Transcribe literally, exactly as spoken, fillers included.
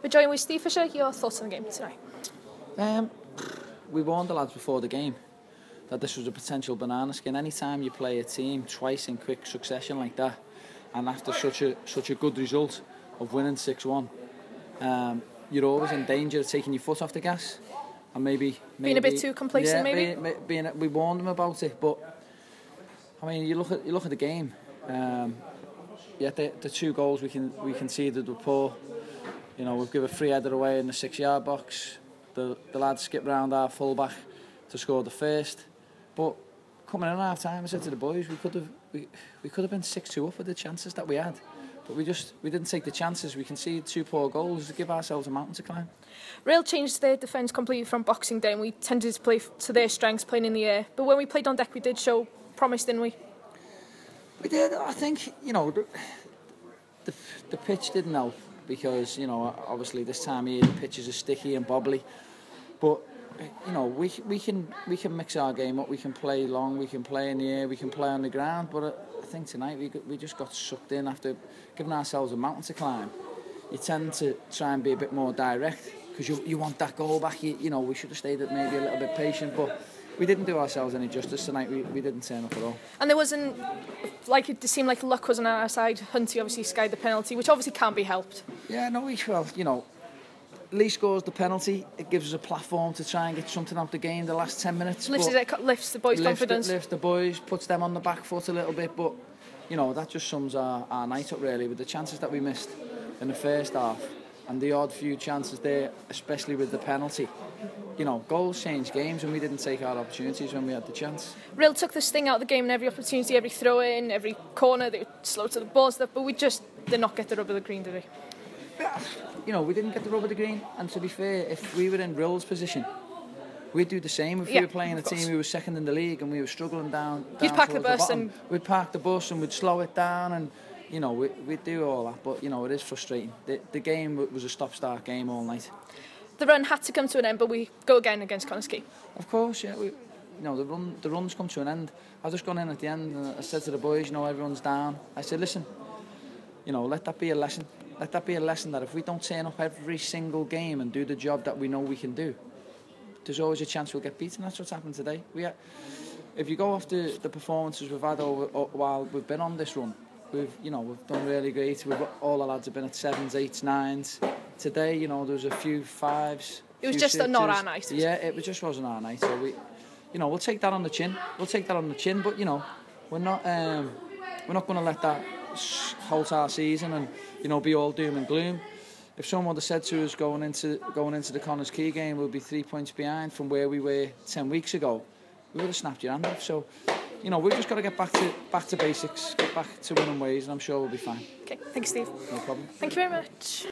We're joined with Steve Fisher. Your thoughts on the game tonight? Um, we warned the lads before the game that this was a potential banana skin. Anytime you play a team twice in quick succession like that, and after such a such a good result of winning six one, um, you're always in danger of taking your foot off the gas and maybe, maybe being a bit too complacent. Yeah, maybe be, being, we warned them about it, but I mean, you look at you look at the game. Um, yeah, the, the two goals we can we conceded were poor. You know, we've given a free header away in the six-yard box. The the lads skipped round our full-back to score the first. But coming in at half-time, I said to the boys, we could have we, we could have been six two up with the chances that we had. But we just we didn't take the chances. We conceded two poor goals to give ourselves a mountain to climb. Real changed their defence completely from Boxing Day, and we tended to play to their strengths, playing in the air. But when we played on deck, we did show promise, didn't we? We did. I think, you know, the, the, the pitch didn't help because, you know, obviously this time of year the pitches are sticky and bobbly. But, you know, we we can we can mix our game up. We can play long, we can play in the air, we can play on the ground. But I think tonight we got, we just got sucked in after giving ourselves a mountain to climb. You tend to try and be a bit more direct because you you want that goal back. You, you know, we should have stayed at maybe a little bit patient, but we didn't do ourselves any justice tonight. We, we didn't turn up at all. And there wasn't, like, it seemed like luck was on our side. Hunty obviously skied the penalty, which obviously can't be helped. Yeah, no, we, well, you know, Lee scores the penalty. It gives us a platform to try and get something out of the game the last ten minutes. Lifts, it, lifts the boys' lifts confidence. The, lifts the boys, puts them on the back foot a little bit. But, you know, that just sums our, our night up, really, with the chances that we missed in the first half and the odd few chances there, especially with the penalty. You know, goals change games, and we didn't take our opportunities when we had the chance. Real took the sting out of the game in every opportunity, every throw-in, every corner. They were slow to the ball stuff, but we just did not get the rub of the green, did we? Yeah, you know, we didn't get the rub of the green, and to be fair, if we were in Rill's position, we'd do the same. If yeah, we were playing a team who was second in the league and we were struggling down, down You'd park the bus the bottom, and we'd park the bus and we'd slow it down, and you know, we, we'd do all that. But you know, it is frustrating. The, the game was a stop-start game all night. The run had to come to an end, but we go again against Connah's Quay. Of course, yeah. We, you know, the run, the runs come to an end. I just gone in at the end and I said to the boys, you know, everyone's down. I said, listen, you know, let that be a lesson. Let that be a lesson that if we don't turn up every single game and do the job that we know we can do, there's always a chance we'll get beaten. That's what's happened today. We, ha- if you go off the, the performances we've had over while we've been on this run, we've, you know, we've done really great. We've all the lads have been at sevens, eights, nines. Today, you know, there was a few fives. It was few just sixes. not our night. Yeah, it just wasn't our night. So we, you know, we'll take that on the chin. We'll take that on the chin. But you know, we're not, um, we're not going to let that halt our season and you know be all doom and gloom. If someone would have said to us going into going into the Connah's Quay game, we'll be three points behind from where we were ten weeks ago, we would have snapped your hand off. So, you know, we've just got to get back to back to basics, get back to winning ways, and I'm sure we'll be fine. Okay, thank you, Steve. No problem. Thank you very much.